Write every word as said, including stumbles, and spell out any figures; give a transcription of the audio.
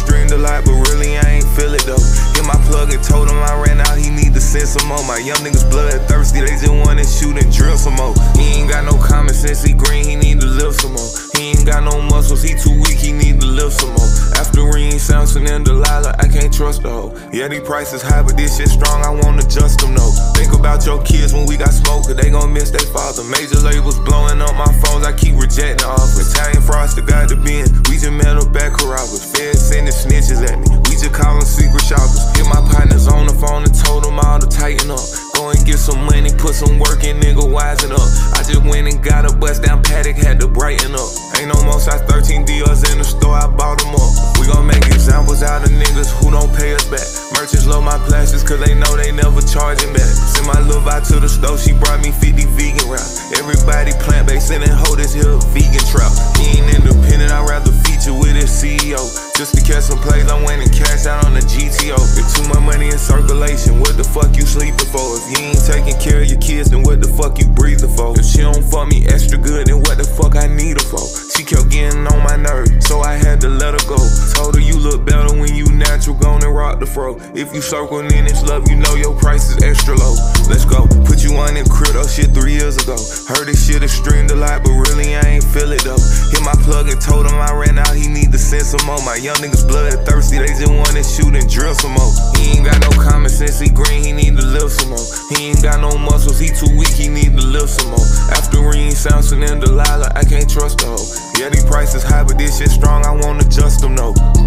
streamed a lot, but really I ain't feel it though. Hit my plug and told him I ran out, he need to send some more. My young niggas bloodthirsty, they just wanna shoot and drill some more. He ain't got no common sense, he green, he need to live some more. He ain't got no muscles, he too weak, he need to lift some more. After Reen, Samson, and Delilah, I can't trust the hoe. Yeah, these prices high, but this shit strong, I won't adjust them, no. Think about your kids when we got smoke, cause they gon' miss their father. Major labels blowing up my phones, I keep rejecting offers. Italian Frost, the guy to be in. We just met up at Carrabba's. Feds sending snitches at me, we just call them secret shoppers. Hit my partners on the phone and told them all to tighten up. Go and get some money, put some work in, nigga, wisen up. I just went and got a bust down paddock, had to brighten up. Ain't no more size thirteen D Rs in the store, I bought them up. We gon' make examples out of niggas who don't pay us back. Merchants love my plastics cause they know they never charging back. Send my little vibe to the store, she brought me fifty vegan wraps. Everybody plant-based and then hold this here vegan trap. He ain't independent, I'd rather feature with his C E O. Just to catch some plays, I went and cashed out on the G T O. If too much money in circulation, what the fuck you sleeping for? If you ain't taking care of your kids, then what the fuck you breathing for? If she don't fuck me extra good, then what the fuck I need her for? She kept getting on my nerves, so I had to let her go. Told her you look better when you natural, gone and rock the fro. If you circling in this love, you know your price is extra low. Let's go, put you on in crypto shit three years ago. Heard this shit is streamed a lot, but really I ain't feel it though. Hit my plug and told him I ran out, he need to send some more. My young niggas bloodthirsty, they just wanna shoot and drill some more. He ain't got no common sense, he green, he need to live some more. He ain't got no muscles, he too weak, he need to live some more. After Reen, Samson, and Delilah, I can't trust the hoe. Yeah, these prices high, but this shit strong, I won't adjust them, no.